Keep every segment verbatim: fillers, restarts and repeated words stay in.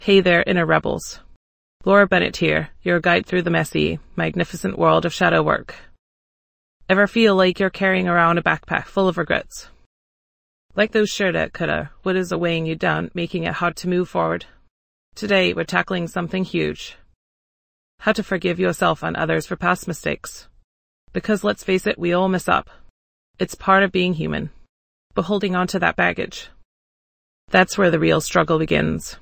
Hey there, inner rebels. Laura Bennett here, your guide through the messy, magnificent world of shadow work. Ever feel like you're carrying around a backpack full of regrets? Like those shoulda, coulda, wouldas weighing you down, making it hard to move forward? Today, we're tackling something huge. How to forgive yourself and others for past mistakes. Because let's face it, we all mess up. It's part of being human. But holding on to that baggage, that's where the real struggle begins.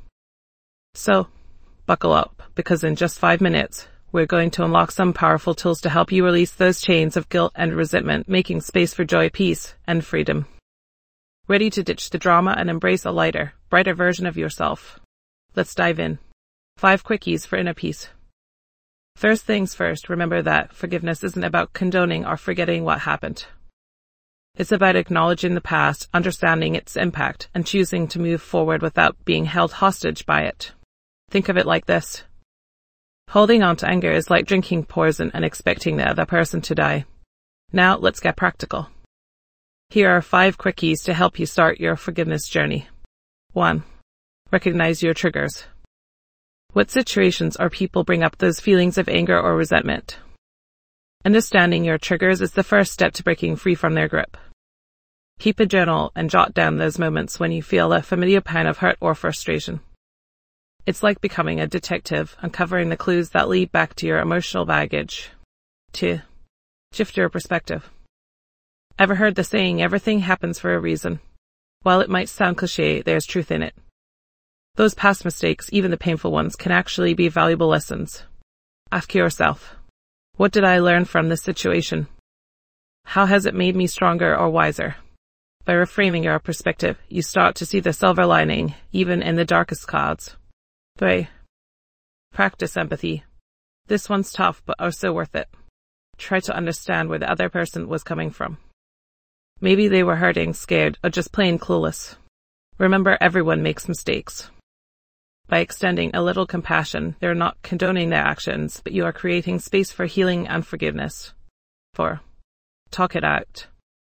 So, buckle up, because in just five minutes, we're going to unlock some powerful tools to help you release those chains of guilt and resentment, making space for joy, peace, and freedom. Ready to ditch the drama and embrace a lighter, brighter version of yourself? Let's dive in. Five quickies for inner peace. First things first, remember that forgiveness isn't about condoning or forgetting what happened. It's about acknowledging the past, understanding its impact, and choosing to move forward without being held hostage by it. Think of it like this. Holding on to anger is like drinking poison and expecting the other person to die. Now, let's get practical. Here are five quickies to help you start your forgiveness journey. One. Recognize your triggers. What situations or people bring up those feelings of anger or resentment? Understanding your triggers is the first step to breaking free from their grip. Keep a journal and jot down those moments when you feel a familiar pain of hurt or frustration. It's like becoming a detective, uncovering the clues that lead back to your emotional baggage. Two. Shift your perspective. Ever heard the saying, everything happens for a reason? While it might sound cliché, there's truth in it. Those past mistakes, even the painful ones, can actually be valuable lessons. Ask yourself, what did I learn from this situation? How has it made me stronger or wiser? By reframing your perspective, you start to see the silver lining, even in the darkest clouds. Three. Practice empathy. This one's tough, but also worth it. Try to understand where the other person was coming from. Maybe they were hurting, scared, or just plain clueless. Remember, everyone makes mistakes. By extending a little compassion, you're not condoning their actions, but you are creating space for healing and forgiveness. Four. Talk it out.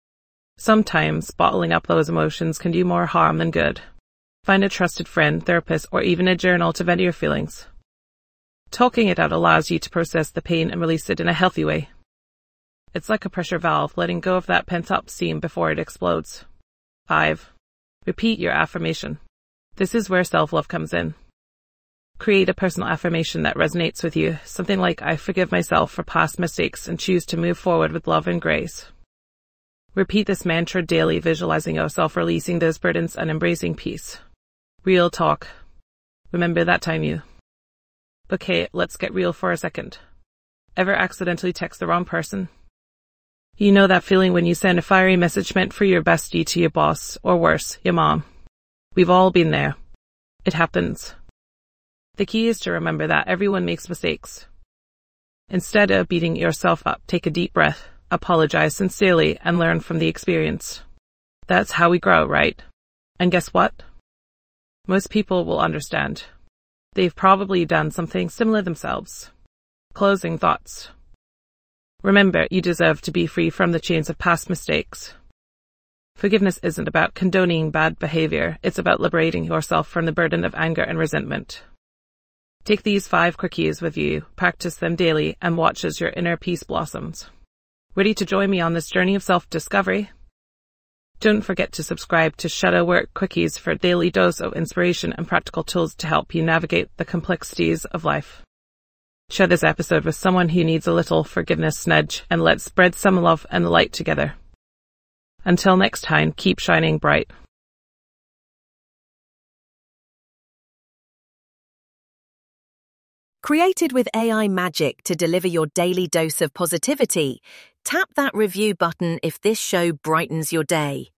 Sometimes bottling up those emotions can do more harm than good. Find a trusted friend, therapist, or even a journal to vent your feelings. Talking it out allows you to process the pain and release it in a healthy way. It's like a pressure valve, letting go of that pent-up steam before it explodes. Five. Repeat your affirmation. This is where self-love comes in. Create a personal affirmation that resonates with you, something like, I forgive myself for past mistakes and choose to move forward with love and grace. Repeat this mantra daily, visualizing yourself releasing those burdens and embracing peace. Real talk. Remember that time you... Okay, let's get real for a second. Ever accidentally text the wrong person? You know that feeling when you send a fiery message meant for your bestie to your boss, or worse, your mom. We've all been there. It happens. The key is to remember that everyone makes mistakes. Instead of beating yourself up, take a deep breath, apologize sincerely, and learn from the experience. That's how we grow, right? And guess what? Most people will understand. They've probably done something similar themselves. Closing thoughts. Remember, you deserve to be free from the chains of past mistakes. Forgiveness isn't about condoning bad behavior, it's about liberating yourself from the burden of anger and resentment. Take these five quickies with you, practice them daily, and watch as your inner peace blossoms. Ready to join me on this journey of self-discovery? Don't forget to subscribe to Shadow Work Quickies for a daily dose of inspiration and practical tools to help you navigate the complexities of life. Share this episode with someone who needs a little forgiveness nudge, and let's spread some love and light together. Until next time, keep shining bright. Created with A I magic to deliver your daily dose of positivity, tap that review button if this show brightens your day.